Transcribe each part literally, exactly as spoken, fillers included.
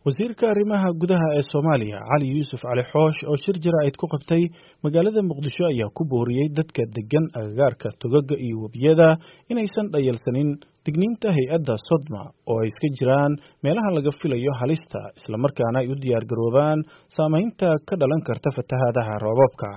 wasiirka arrimaha gudaha ee Soomaaliya Cali Yuusuf Cali Xoosh oo shir jaraa'id ku qabtay magaalada Muqdisho ayaa ku booriyay dadka degan agagaarka togaga iyo wabiyada inaysan dhayalsanin digniinta hay'adda Sodma oo ay iska jiraan meelaha laga filayo halista isla markaana ay u diyaar garoobaan saameynta ka dhalan karta fatahaadaha roobabka.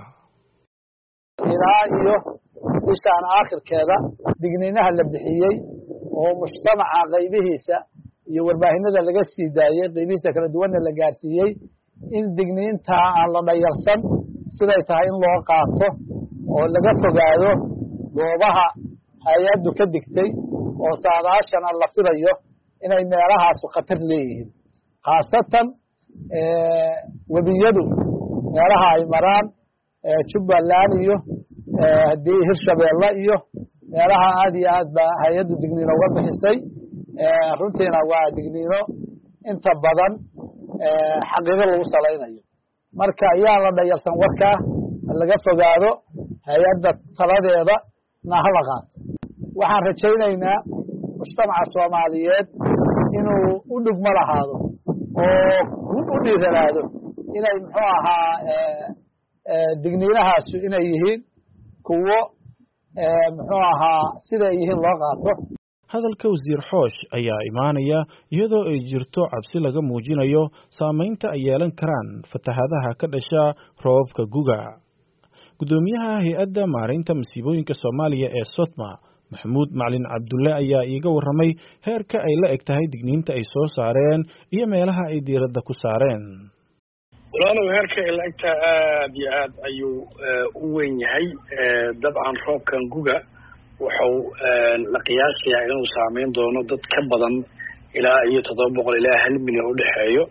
ilaa iyo bishaan aakhirkeeda digniinaha la bixiyay oo mujtamaca qaybihiisa iyo warbaahinada laga sii daayay qaybihiisa kala duwan la gaarsiiyay in digniinta aan la dhayalsan siday tahay in loo qaato oo laga fogaado goobaha hay'addu ka digtay oo saadaashana la filayo inay meelahaas khatar leeyihiin khaasatan ee wabiyadu meelaha ay maraan Jubbaland iyo hadii Hirshabeelle iyo meelaha aad iyo aad ba hay'addu digniino uga bixisay runtiina waa digniino inta badan xaqiiqo lagu salaynayo marka ayaa la dhayalsan warka laga fogaado hay'adda taladeeda nahala qaad waxaan rajaynaynaa mujtamaca Soomaaliyeed inuu u dhugma lahaado oo u dhiiranaado inay muxuu ahaa digniinahaas inay yihiin kuwo muxuu ahaa sida ay yihiin loo qaato. hadalka wasiir Xoosh ayaa imaanaya iyadoo ay jirto cabsi laga muujinayo saameynta ay yeelan karaan fatahaadaha ka dhasha roobabka guga. gudoomiyaha hay'adda maareynta masiibooyinka Soomaaliya ee Sodma Maxamuud Macalin Cabdulle ayaa iiga warramay heerka ay la eg tahay digniinta ay soo saareen iyo meelaha ay diiradda ku saareen. walaalow heerka ay la egtaa aad iyo aad ayuu u weyn yahay dabcan roobkan guga wuxuu la qiyaasayaa inuu saameyn doono dad ka badan ilaa iyo toddoba boqol ilaa hal milyan u dhexeeyo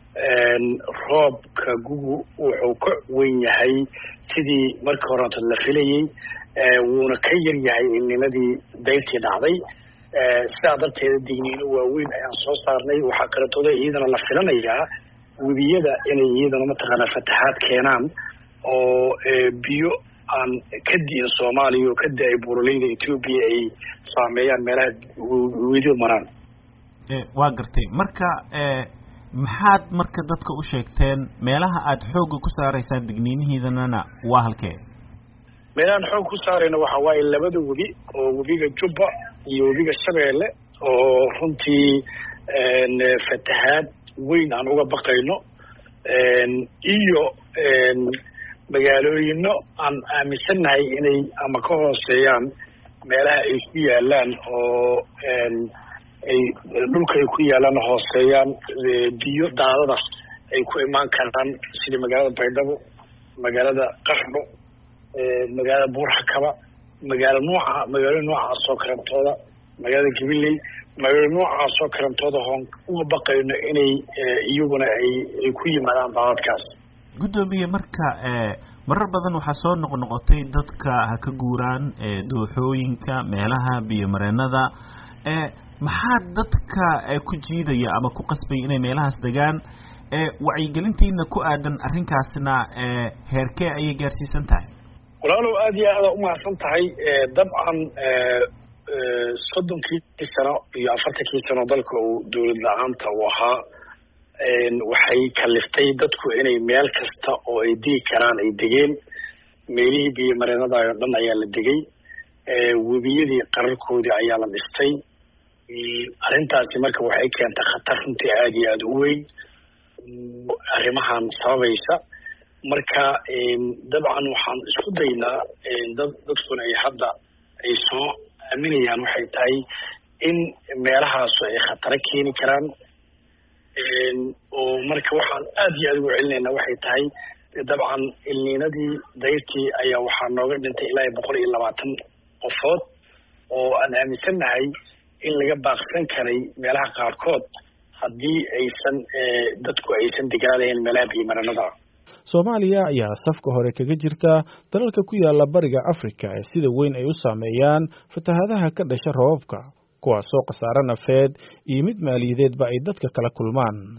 roobka gugu wuxuu ka weyn yahay sidii markii hore la filayay wuuna ka yar yahay ilnimadii dayrtii dhacday sidaa darteeda digniino waaweyn ayaan soo saarnay waxaa kaletooda iyadana la filanayaa webiyada inay iyadana mataqaanaa fatahaad keenaan oo biyo aan ka diin Soomaaliya oo ka daay buuraleyda Ethiopia ay saameeyaan meelaha webiyo maraan ee waa gartay marka ee maxaad marka dadka u sheegteen meelaha aad xoog ku saaraysaan digniinihiidana waa halkee meelahan xoog ku saarayna waxa waaye labada webi oo webiga Jubba iyo webiga Shabeelle oo runtii een fatahaad weyn aan uga baqayno een iyo een magaalooyinno aan aaminsanahay inay ama ka hooseeyaan meelaha ay ku yaalaan oo een ay dhulka ay ku yaalaan hooseeyaan biyo daadada ay ku imaan karaan sida magaalada Baydhabo magaalada Qardho ee magaalada Buurhakaba magaalada nooca magaalada nooca soo karantooda magaalada Gabiley magaalada nooca soo karantooda hoon uga baqayno inay iyaguna ay ku yimaadaan daadadkaas. gudoomiye marka ee marar badan waxa soo noqnoqotay dadka ha ka guuraan ee dooxooyinka meelaha biyo mareenada ee maxaa dadka ku jiidaya ama ku qasbay inay meelahaas degaan ee wacyigelintiina ku aadan arrinkaasna ee heerkee ay gaarsiisan tahay. walaalow aad iyo aad u mahadsan tahay dabcan soddonkii sano iyo afartankii sano dalka uu dawlad la'aanta u ahaa waxay kaliftay dadku inay meel kasta oo ay digi karaan ay degeen meelihii biyo mareenada oo dhan ayaa la degay webiyadii qararkoodii ayaa la dhistay arrintaasi marka waxay keentay khatar runtii aad iyo aad u weyn arrimahan sababaysa marka dabcan waxaan isku daynaa dad dadkuna ay hadda ay soo aaminayaan waxay tahay in meelahaas ay khatar keeni karaan oo marka waxaan aad iyo aad ugu celinaynaa waxay tahay dabcan ilniinadii dayrtii ayaa waxaa nooga dhintay ilaa boqol iyo labaatan qofood oo aan aaminsanahay in laga baaqsan karay meelaha qaarkood haddii aysan dadku aysan degaanayn meelaha biyo mareenada. Soomaaliya ayaa safka hore kaga jirta dalalka ku yaala bariga Afrika ee sida weyn ay u saameeyaan fatahaadaha ka dhasha roobabka kuwaas oo khasaare nafeed iyo mid maaliyadeedba ay dadka kala kulmaan.